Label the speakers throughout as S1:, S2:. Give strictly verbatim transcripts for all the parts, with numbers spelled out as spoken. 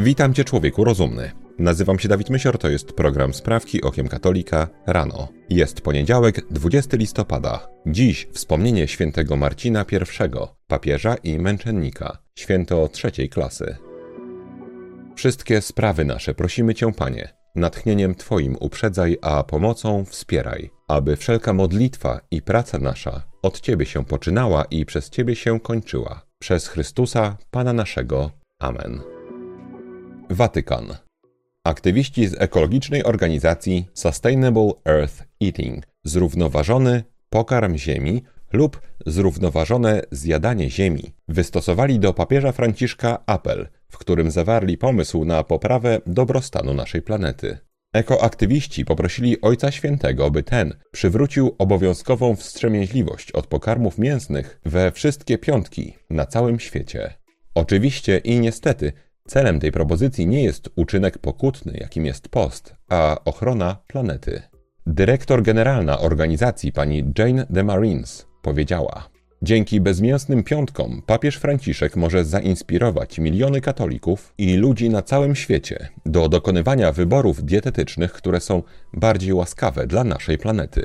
S1: Witam Cię, człowieku rozumny. Nazywam się Dawid Mysior, to jest program Sprawki Okiem Katolika rano. Jest poniedziałek, dwudziestego listopada. Dziś wspomnienie świętego Marcina pierwszego, papieża i męczennika, święto trzeciej klasy. Wszystkie sprawy nasze prosimy Cię, Panie, natchnieniem Twoim uprzedzaj, a pomocą wspieraj, aby wszelka modlitwa i praca nasza od Ciebie się poczynała i przez Ciebie się kończyła. Przez Chrystusa, Pana naszego. Amen. Watykan. Aktywiści z ekologicznej organizacji Sustainable Earth Eating, zrównoważony pokarm ziemi lub zrównoważone zjadanie ziemi, wystosowali do papieża Franciszka apel, w którym zawarli pomysł na poprawę dobrostanu naszej planety. Ekoaktywiści poprosili Ojca Świętego, by ten przywrócił obowiązkową wstrzemięźliwość od pokarmów mięsnych we wszystkie piątki na całym świecie. Oczywiście i niestety celem tej propozycji nie jest uczynek pokutny, jakim jest post, a ochrona planety. Dyrektor generalna organizacji pani Jane DeMarines powiedziała: dzięki bezmięsnym piątkom papież Franciszek może zainspirować miliony katolików i ludzi na całym świecie do dokonywania wyborów dietetycznych, które są bardziej łaskawe dla naszej planety.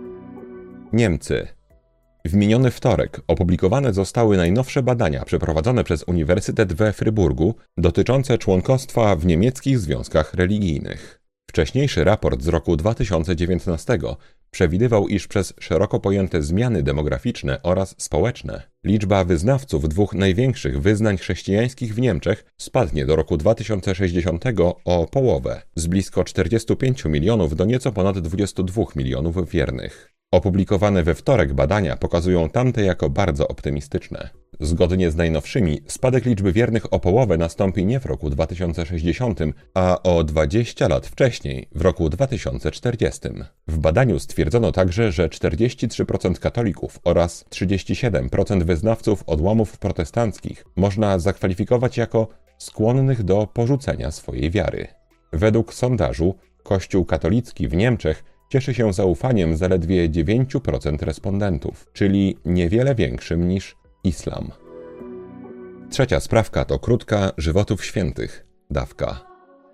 S1: Niemcy. W miniony wtorek opublikowane zostały najnowsze badania przeprowadzone przez Uniwersytet we Fryburgu dotyczące członkostwa w niemieckich związkach religijnych. Wcześniejszy raport z roku dwa tysiące dziewiętnastego przewidywał, iż przez szeroko pojęte zmiany demograficzne oraz społeczne liczba wyznawców dwóch największych wyznań chrześcijańskich w Niemczech spadnie do roku dwa tysiące sześćdziesiątego o połowę, z blisko czterdziestu pięciu milionów do nieco ponad dwudziestu dwóch milionów wiernych. Opublikowane we wtorek badania pokazują tamte jako bardzo optymistyczne. Zgodnie z najnowszymi, spadek liczby wiernych o połowę nastąpi nie w roku dwa tysiące sześćdziesiątym, a o dwadzieścia lat wcześniej, w roku dwa tysiące czterdziestym. W badaniu stwierdzono także, że czterdzieści trzy procent katolików oraz trzydzieści siedem procent wyznawców odłamów protestanckich można zakwalifikować jako skłonnych do porzucenia swojej wiary. Według sondażu Kościół katolicki w Niemczech cieszy się zaufaniem zaledwie dziewięć procent respondentów, czyli niewiele większym niż islam. Trzecia sprawka to krótka żywotów świętych, dawka.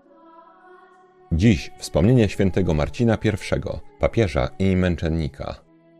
S1: Dziś wspomnienie świętego Marcina pierwszego, papieża i męczennika.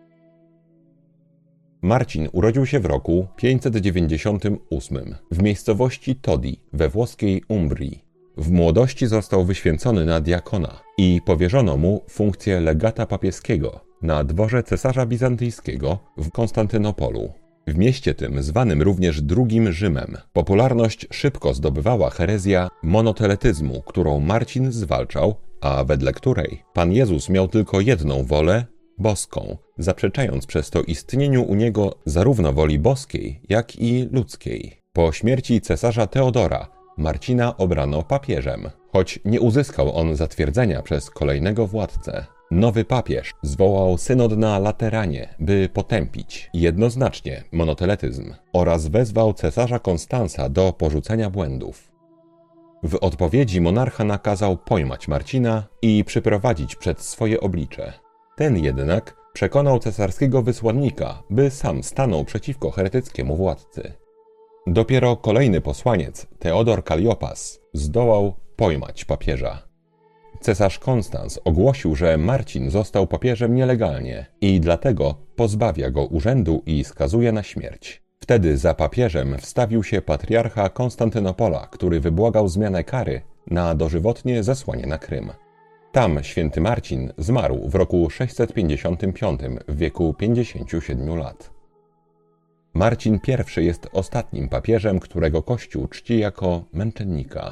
S1: Marcin urodził się w roku pięćset dziewięćdziesiątym ósmym w miejscowości Todi we włoskiej Umbrii. W młodości został wyświęcony na diakona i powierzono mu funkcję legata papieskiego na dworze cesarza bizantyjskiego w Konstantynopolu. W mieście tym, zwanym również drugim Rzymem, popularność szybko zdobywała herezja monoteletyzmu, którą Marcin zwalczał, a wedle której Pan Jezus miał tylko jedną wolę, boską, zaprzeczając przez to istnieniu u niego zarówno woli boskiej, jak i ludzkiej. Po śmierci cesarza Teodora Marcina obrano papieżem, choć nie uzyskał on zatwierdzenia przez kolejnego władcę. Nowy papież zwołał synod na Lateranie, by potępić jednoznacznie monoteletyzm oraz wezwał cesarza Konstansa do porzucenia błędów. W odpowiedzi monarcha nakazał pojmać Marcina i przyprowadzić przed swoje oblicze. Ten jednak przekonał cesarskiego wysłannika, by sam stanął przeciwko heretyckiemu władcy. Dopiero kolejny posłaniec, Teodor Kaliopas, zdołał pojmać papieża. Cesarz Konstans ogłosił, że Marcin został papieżem nielegalnie i dlatego pozbawia go urzędu i skazuje na śmierć. Wtedy za papieżem wstawił się patriarcha Konstantynopola, który wybłagał zmianę kary na dożywotnie zesłanie na Krym. Tam święty Marcin zmarł w roku sześćset pięćdziesiątym piątym w wieku pięćdziesięciu siedmiu lat. Marcin pierwszy jest ostatnim papieżem, którego Kościół czci jako męczennika.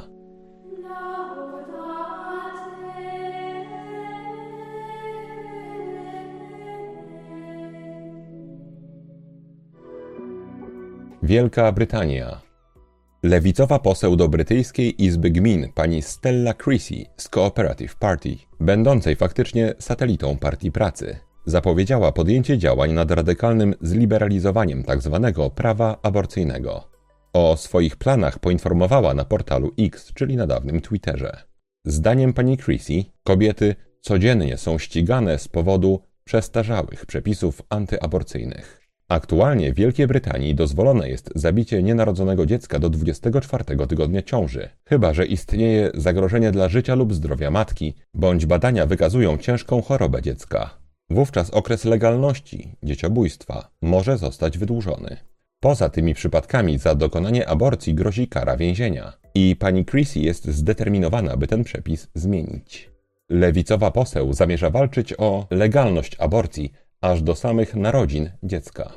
S1: Wielka Brytania. Lewicowa poseł do brytyjskiej Izby Gmin pani Stella Creasy z Cooperative Party, będącej faktycznie satelitą Partii Pracy, zapowiedziała podjęcie działań nad radykalnym zliberalizowaniem tzw. prawa aborcyjnego. O swoich planach poinformowała na portalu X, czyli na dawnym Twitterze. Zdaniem pani Creasy, kobiety codziennie są ścigane z powodu przestarzałych przepisów antyaborcyjnych. Aktualnie w Wielkiej Brytanii dozwolone jest zabicie nienarodzonego dziecka do dwudziestego czwartego tygodnia ciąży, chyba że istnieje zagrożenie dla życia lub zdrowia matki, bądź badania wykazują ciężką chorobę dziecka. Wówczas okres legalności dzieciobójstwa może zostać wydłużony. Poza tymi przypadkami za dokonanie aborcji grozi kara więzienia i pani Creasy jest zdeterminowana, by ten przepis zmienić. Lewicowa poseł zamierza walczyć o legalność aborcji aż do samych narodzin dziecka.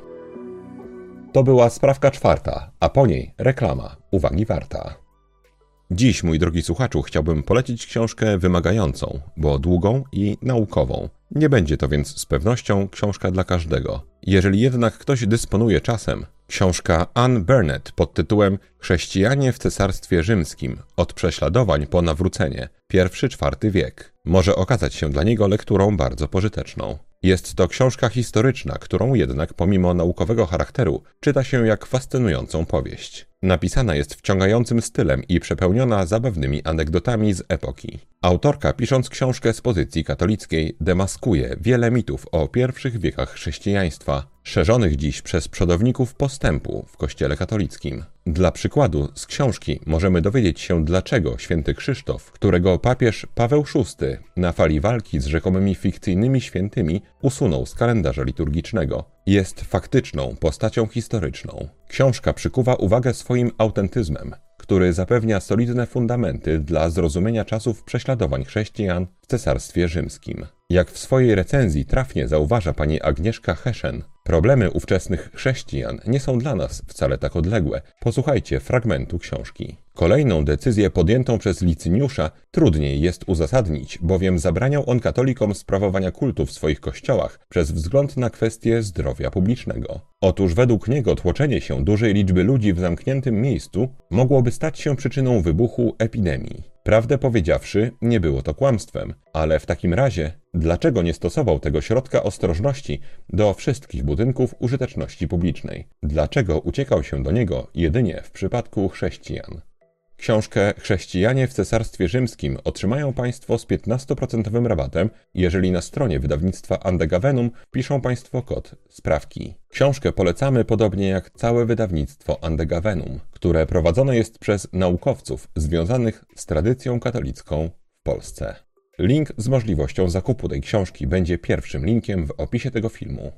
S1: To była sprawka czwarta, a po niej reklama. Uwagi warta. Dziś, mój drogi słuchaczu, chciałbym polecić książkę wymagającą, bo długą i naukową. Nie będzie to więc z pewnością książka dla każdego. Jeżeli jednak ktoś dysponuje czasem, książka Ann Burnett pod tytułem Chrześcijanie w Cesarstwie Rzymskim – od prześladowań po nawrócenie, pierwszy czwarty wiek, może okazać się dla niego lekturą bardzo pożyteczną. Jest to książka historyczna, którą jednak pomimo naukowego charakteru czyta się jak fascynującą powieść. Napisana jest wciągającym stylem i przepełniona zabawnymi anegdotami z epoki. Autorka, pisząc książkę z pozycji katolickiej, demaskuje wiele mitów o pierwszych wiekach chrześcijaństwa, szerzonych dziś przez przodowników postępu w Kościele katolickim. Dla przykładu z książki możemy dowiedzieć się, dlaczego święty Krzysztof, którego papież Paweł szósty na fali walki z rzekomymi fikcyjnymi świętymi usunął z kalendarza liturgicznego, jest faktyczną postacią historyczną. Książka przykuwa uwagę swoim autentyzmem, który zapewnia solidne fundamenty dla zrozumienia czasów prześladowań chrześcijan w Cesarstwie Rzymskim. Jak w swojej recenzji trafnie zauważa pani Agnieszka Heszen, problemy ówczesnych chrześcijan nie są dla nas wcale tak odległe. Posłuchajcie fragmentu książki. Kolejną decyzję podjętą przez Licyniusza trudniej jest uzasadnić, bowiem zabraniał on katolikom sprawowania kultu w swoich kościołach przez wzgląd na kwestię zdrowia publicznego. Otóż według niego tłoczenie się dużej liczby ludzi w zamkniętym miejscu mogłoby stać się przyczyną wybuchu epidemii. Prawdę powiedziawszy, nie było to kłamstwem, ale w takim razie, dlaczego nie stosował tego środka ostrożności do wszystkich budynków użyteczności publicznej? Dlaczego uciekał się do niego jedynie w przypadku chrześcijan? Książkę Chrześcijanie w Cesarstwie Rzymskim otrzymają Państwo z piętnastoprocentowym rabatem, jeżeli na stronie wydawnictwa Andegavenum wpiszą Państwo kod sprawki. Książkę polecamy podobnie jak całe wydawnictwo Andegavenum, które prowadzone jest przez naukowców związanych z tradycją katolicką w Polsce. Link z możliwością zakupu tej książki będzie pierwszym linkiem w opisie tego filmu.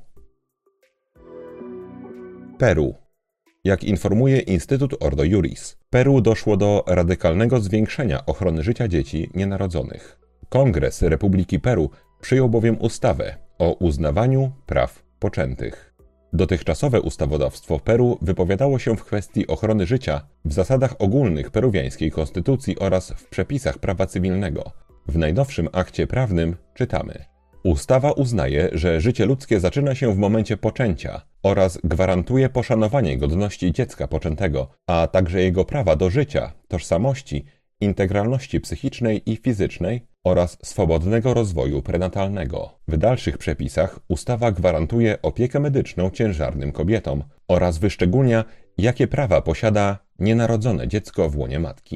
S1: Peru. Jak informuje Instytut Ordo Iuris, Peru doszło do radykalnego zwiększenia ochrony życia dzieci nienarodzonych. Kongres Republiki Peru przyjął bowiem ustawę o uznawaniu praw poczętych. Dotychczasowe ustawodawstwo Peru wypowiadało się w kwestii ochrony życia w zasadach ogólnych peruwiańskiej konstytucji oraz w przepisach prawa cywilnego. W najnowszym akcie prawnym czytamy: ustawa uznaje, że życie ludzkie zaczyna się w momencie poczęcia oraz gwarantuje poszanowanie godności dziecka poczętego, a także jego prawa do życia, tożsamości, integralności psychicznej i fizycznej oraz swobodnego rozwoju prenatalnego. W dalszych przepisach ustawa gwarantuje opiekę medyczną ciężarnym kobietom oraz wyszczególnia, jakie prawa posiada nienarodzone dziecko w łonie matki.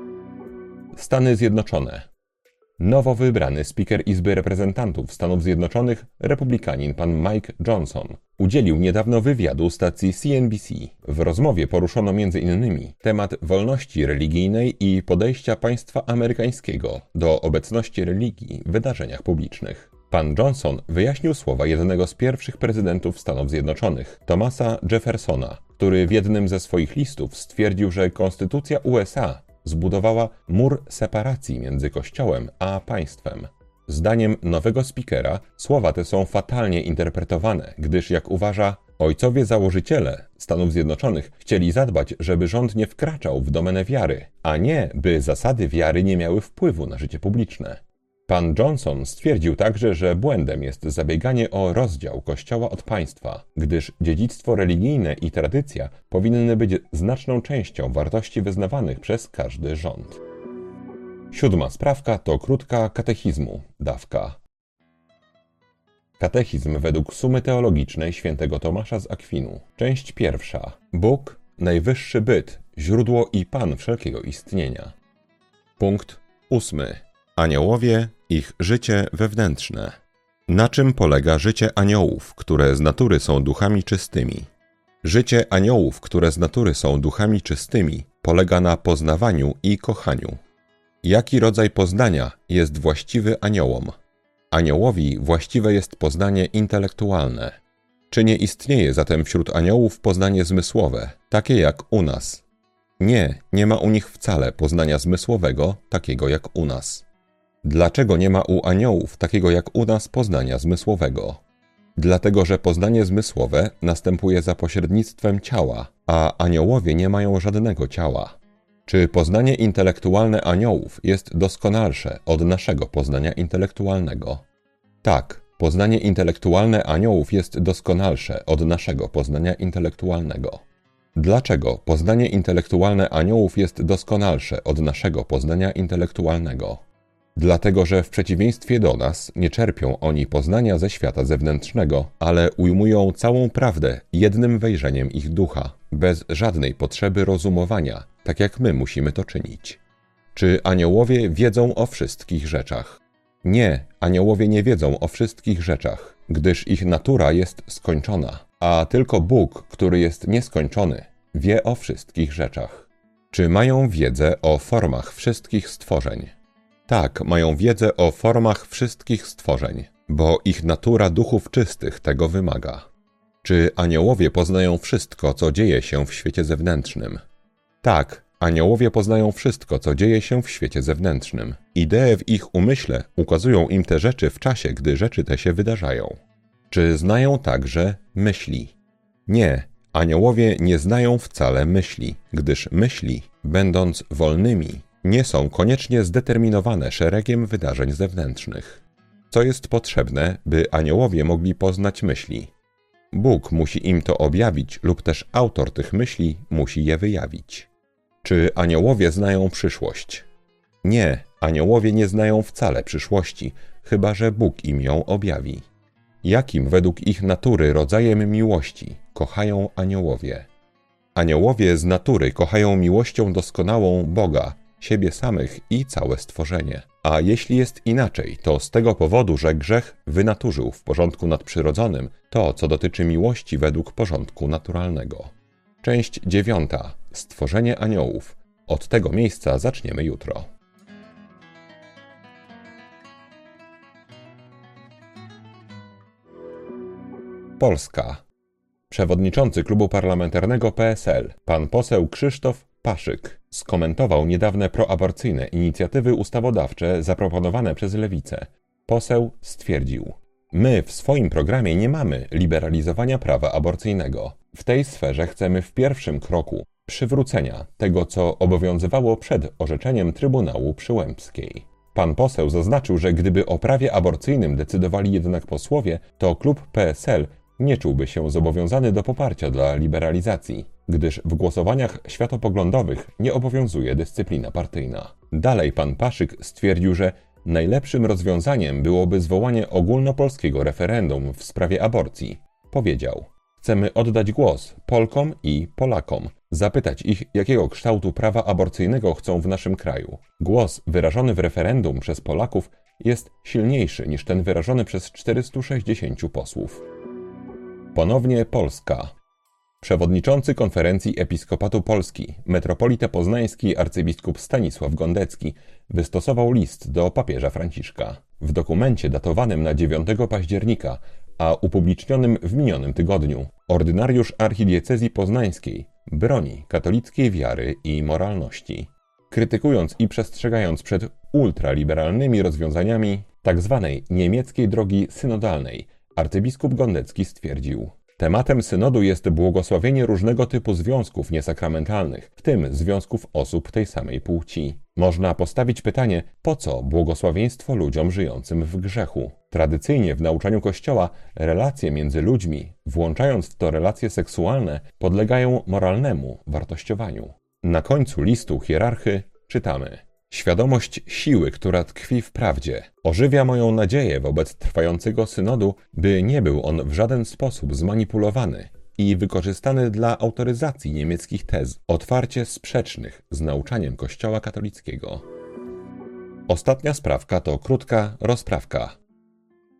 S1: Stany Zjednoczone. Nowo wybrany spiker Izby Reprezentantów Stanów Zjednoczonych, republikanin pan Mike Johnson, udzielił niedawno wywiadu stacji C N B C. W rozmowie poruszono między innymi temat wolności religijnej i podejścia państwa amerykańskiego do obecności religii w wydarzeniach publicznych. Pan Johnson wyjaśnił słowa jednego z pierwszych prezydentów Stanów Zjednoczonych, Thomasa Jeffersona, który w jednym ze swoich listów stwierdził, że konstytucja U S A zbudowała mur separacji między Kościołem a państwem. Zdaniem nowego spikera słowa te są fatalnie interpretowane, gdyż, jak uważa, ojcowie założyciele Stanów Zjednoczonych chcieli zadbać, żeby rząd nie wkraczał w domenę wiary, a nie by zasady wiary nie miały wpływu na życie publiczne. Pan Johnson stwierdził także, że błędem jest zabieganie o rozdział Kościoła od państwa, gdyż dziedzictwo religijne i tradycja powinny być znaczną częścią wartości wyznawanych przez każdy rząd. Siódma sprawka to krótka katechizmu, dawka. Katechizm według sumy teologicznej świętego Tomasza z Akwinu. Część pierwsza. Bóg, najwyższy byt, źródło i Pan wszelkiego istnienia. Punkt ósmy. Aniołowie, ich życie wewnętrzne. Na czym polega życie aniołów, które z natury są duchami czystymi? Życie aniołów, które z natury są duchami czystymi, polega na poznawaniu i kochaniu. Jaki rodzaj poznania jest właściwy aniołom? Aniołowi właściwe jest poznanie intelektualne. Czy nie istnieje zatem wśród aniołów poznanie zmysłowe, takie jak u nas? Nie, nie ma u nich wcale poznania zmysłowego, takiego jak u nas. Dlaczego nie ma u aniołów takiego jak u nas poznania zmysłowego? Dlatego, że poznanie zmysłowe następuje za pośrednictwem ciała, a aniołowie nie mają żadnego ciała. Czy poznanie intelektualne aniołów jest doskonalsze od naszego poznania intelektualnego? Tak, poznanie intelektualne aniołów jest doskonalsze od naszego poznania intelektualnego. Dlaczego poznanie intelektualne aniołów jest doskonalsze od naszego poznania intelektualnego? Dlatego, że w przeciwieństwie do nas nie czerpią oni poznania ze świata zewnętrznego, ale ujmują całą prawdę jednym wejrzeniem ich ducha, bez żadnej potrzeby rozumowania, tak jak my musimy to czynić. Czy aniołowie wiedzą o wszystkich rzeczach? Nie, aniołowie nie wiedzą o wszystkich rzeczach, gdyż ich natura jest skończona, a tylko Bóg, który jest nieskończony, wie o wszystkich rzeczach. Czy mają wiedzę o formach wszystkich stworzeń? Tak, mają wiedzę o formach wszystkich stworzeń, bo ich natura duchów czystych tego wymaga. Czy aniołowie poznają wszystko, co dzieje się w świecie zewnętrznym? Tak, aniołowie poznają wszystko, co dzieje się w świecie zewnętrznym. Idee w ich umyśle ukazują im te rzeczy w czasie, gdy rzeczy te się wydarzają. Czy znają także myśli? Nie, aniołowie nie znają wcale myśli, gdyż myśli, będąc wolnymi, nie są koniecznie zdeterminowane szeregiem wydarzeń zewnętrznych. Co jest potrzebne, by aniołowie mogli poznać myśli? Bóg musi im to objawić lub też autor tych myśli musi je wyjawić. Czy aniołowie znają przyszłość? Nie, aniołowie nie znają wcale przyszłości, chyba że Bóg im ją objawi. Jakim według ich natury rodzajem miłości kochają aniołowie? Aniołowie z natury kochają miłością doskonałą Boga, siebie samych i całe stworzenie. A jeśli jest inaczej, to z tego powodu, że grzech wynaturzył w porządku nadprzyrodzonym to, co dotyczy miłości według porządku naturalnego. Część dziewiąta. Stworzenie aniołów. Od tego miejsca zaczniemy jutro. Polska. Przewodniczący Klubu Parlamentarnego P S L, pan poseł Krzysztof Paszyk, skomentował niedawne proaborcyjne inicjatywy ustawodawcze zaproponowane przez Lewicę. Poseł stwierdził: my w swoim programie nie mamy liberalizowania prawa aborcyjnego. W tej sferze chcemy w pierwszym kroku przywrócenia tego, co obowiązywało przed orzeczeniem Trybunału Przyłębskiej. Pan poseł zaznaczył, że gdyby o prawie aborcyjnym decydowali jednak posłowie, to klub P S L nie czułby się zobowiązany do poparcia dla liberalizacji, gdyż w głosowaniach światopoglądowych nie obowiązuje dyscyplina partyjna. Dalej pan Paszyk stwierdził, że najlepszym rozwiązaniem byłoby zwołanie ogólnopolskiego referendum w sprawie aborcji. Powiedział: chcemy oddać głos Polkom i Polakom, zapytać ich, jakiego kształtu prawa aborcyjnego chcą w naszym kraju. Głos wyrażony w referendum przez Polaków jest silniejszy niż ten wyrażony przez czterystu sześćdziesięciu posłów. Ponownie Polska. Przewodniczący Konferencji Episkopatu Polski, metropolita poznański arcybiskup Stanisław Gondecki wystosował list do papieża Franciszka. W dokumencie datowanym na dziewiątego października, a upublicznionym w minionym tygodniu, ordynariusz archidiecezji poznańskiej broni katolickiej wiary i moralności. Krytykując i przestrzegając przed ultraliberalnymi rozwiązaniami tzw. niemieckiej drogi synodalnej, arcybiskup Gondecki stwierdził: tematem synodu jest błogosławienie różnego typu związków niesakramentalnych, w tym związków osób tej samej płci. Można postawić pytanie, po co błogosławieństwo ludziom żyjącym w grzechu? Tradycyjnie w nauczaniu Kościoła relacje między ludźmi, włączając w to relacje seksualne, podlegają moralnemu wartościowaniu. Na końcu listu hierarchy czytamy: świadomość siły, która tkwi w prawdzie, ożywia moją nadzieję wobec trwającego synodu, by nie był on w żaden sposób zmanipulowany i wykorzystany dla autoryzacji niemieckich tez, otwarcie sprzecznych z nauczaniem Kościoła katolickiego. Ostatnia sprawka to krótka rozprawka.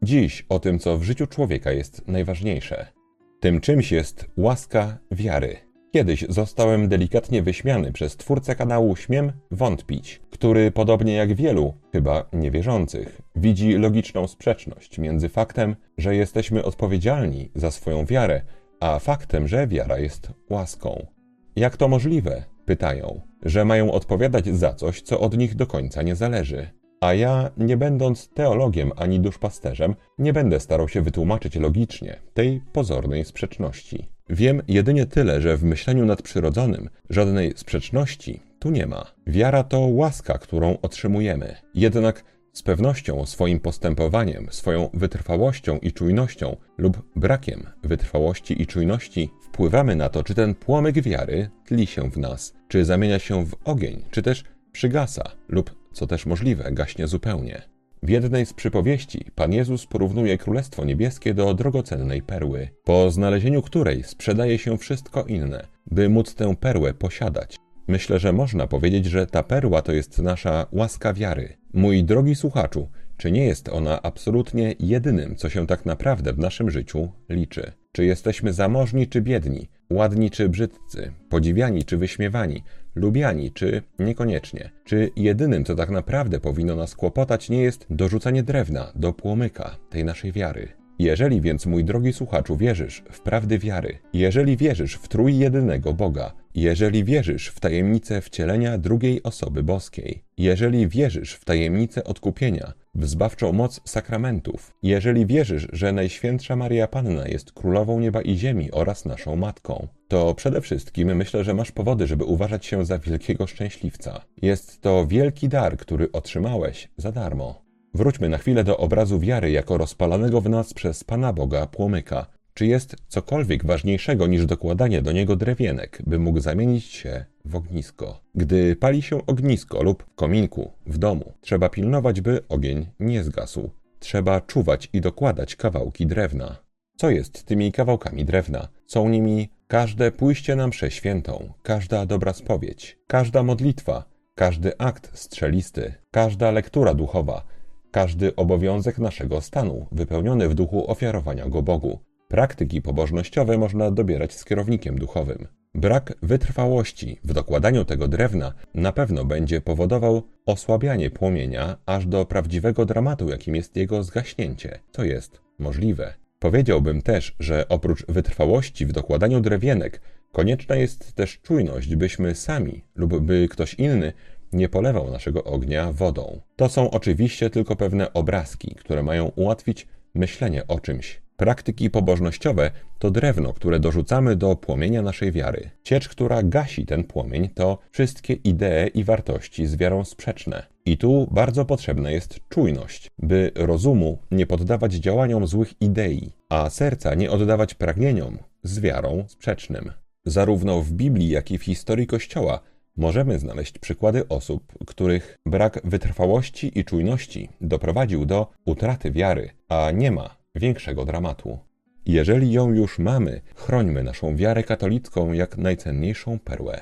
S1: Dziś o tym, co w życiu człowieka jest najważniejsze. Tym czymś jest łaska wiary. Kiedyś zostałem delikatnie wyśmiany przez twórcę kanału Śmiem Wątpić, który podobnie jak wielu, chyba niewierzących, widzi logiczną sprzeczność między faktem, że jesteśmy odpowiedzialni za swoją wiarę, a faktem, że wiara jest łaską. Jak to możliwe? Pytają, że mają odpowiadać za coś, co od nich do końca nie zależy. A ja, nie będąc teologiem ani duszpasterzem, nie będę starał się wytłumaczyć logicznie tej pozornej sprzeczności. Wiem jedynie tyle, że w myśleniu nadprzyrodzonym żadnej sprzeczności tu nie ma. Wiara to łaska, którą otrzymujemy. Jednak z pewnością swoim postępowaniem, swoją wytrwałością i czujnością lub brakiem wytrwałości i czujności wpływamy na to, czy ten płomyk wiary tli się w nas, czy zamienia się w ogień, czy też przygasa lub, co też możliwe, gaśnie zupełnie. W jednej z przypowieści Pan Jezus porównuje Królestwo Niebieskie do drogocennej perły, po znalezieniu której sprzedaje się wszystko inne, by móc tę perłę posiadać. Myślę, że można powiedzieć, że ta perła to jest nasza łaska wiary. Mój drogi słuchaczu, czy nie jest ona absolutnie jedynym, co się tak naprawdę w naszym życiu liczy? Czy jesteśmy zamożni czy biedni, ładni czy brzydcy, podziwiani czy wyśmiewani, lubiani czy niekoniecznie? Czy jedynym, co tak naprawdę powinno nas kłopotać, nie jest dorzucanie drewna do płomyka tej naszej wiary? Jeżeli więc, mój drogi słuchaczu, wierzysz w prawdy wiary, jeżeli wierzysz w trójjedynego Boga, jeżeli wierzysz w tajemnicę wcielenia drugiej osoby boskiej, jeżeli wierzysz w tajemnicę odkupienia, w zbawczą moc sakramentów, jeżeli wierzysz, że Najświętsza Maria Panna jest Królową Nieba i Ziemi oraz naszą Matką, to przede wszystkim myślę, że masz powody, żeby uważać się za wielkiego szczęśliwca. Jest to wielki dar, który otrzymałeś za darmo. Wróćmy na chwilę do obrazu wiary jako rozpalanego w nas przez Pana Boga płomyka. Czy jest cokolwiek ważniejszego niż dokładanie do niego drewienek, by mógł zamienić się w ognisko? Gdy pali się ognisko lub w kominku w domu, trzeba pilnować, by ogień nie zgasł. Trzeba czuwać i dokładać kawałki drewna. Co jest tymi kawałkami drewna? Są nimi każde pójście na mszę świętą, każda dobra spowiedź, każda modlitwa, każdy akt strzelisty, każda lektura duchowa, każdy obowiązek naszego stanu, wypełniony w duchu ofiarowania go Bogu. Praktyki pobożnościowe można dobierać z kierownikiem duchowym. Brak wytrwałości w dokładaniu tego drewna na pewno będzie powodował osłabianie płomienia aż do prawdziwego dramatu, jakim jest jego zgaśnięcie. To jest możliwe. Powiedziałbym też, że oprócz wytrwałości w dokładaniu drewienek, konieczna jest też czujność, byśmy sami lub by ktoś inny nie polewał naszego ognia wodą. To są oczywiście tylko pewne obrazki, które mają ułatwić myślenie o czymś. Praktyki pobożnościowe to drewno, które dorzucamy do płomienia naszej wiary. Ciecz, która gasi ten płomień, to wszystkie idee i wartości z wiarą sprzeczne. I tu bardzo potrzebna jest czujność, by rozumu nie poddawać działaniom złych idei, a serca nie oddawać pragnieniom z wiarą sprzecznym. Zarówno w Biblii, jak i w historii Kościoła możemy znaleźć przykłady osób, których brak wytrwałości i czujności doprowadził do utraty wiary, a nie ma większego dramatu. Jeżeli ją już mamy, chrońmy naszą wiarę katolicką jak najcenniejszą perłę.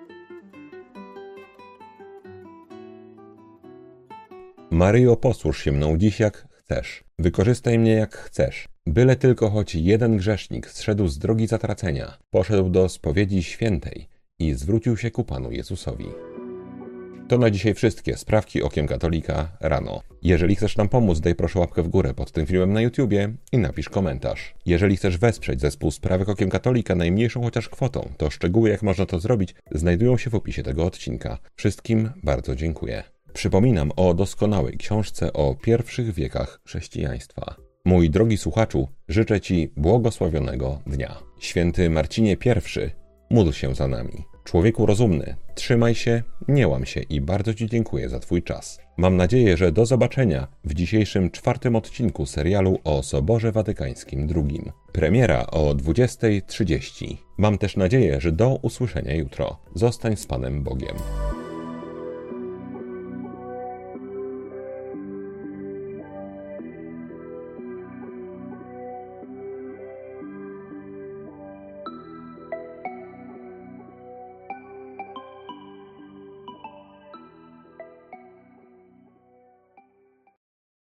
S1: Maryjo, posłuż się mną dziś jak chcesz. Wykorzystaj mnie jak chcesz. Byle tylko choć jeden grzesznik zszedł z drogi zatracenia, poszedł do spowiedzi świętej i zwrócił się ku Panu Jezusowi. To na dzisiaj wszystkie sprawki Okiem Katolika rano. Jeżeli chcesz nam pomóc, daj proszę łapkę w górę pod tym filmem na YouTubie i napisz komentarz. Jeżeli chcesz wesprzeć zespół Sprawek Okiem Katolika najmniejszą chociaż kwotą, to szczegóły, jak można to zrobić, znajdują się w opisie tego odcinka. Wszystkim bardzo dziękuję. Przypominam o doskonałej książce o pierwszych wiekach chrześcijaństwa. Mój drogi słuchaczu, życzę Ci błogosławionego dnia. Święty Marcinie I, módl się za nami. Człowieku rozumny, trzymaj się, nie łam się i bardzo Ci dziękuję za Twój czas. Mam nadzieję, że do zobaczenia w dzisiejszym czwartym odcinku serialu o Soborze Watykańskim drugim. Premiera o dwudziestej trzydzieści. Mam też nadzieję, że do usłyszenia jutro. Zostań z Panem Bogiem.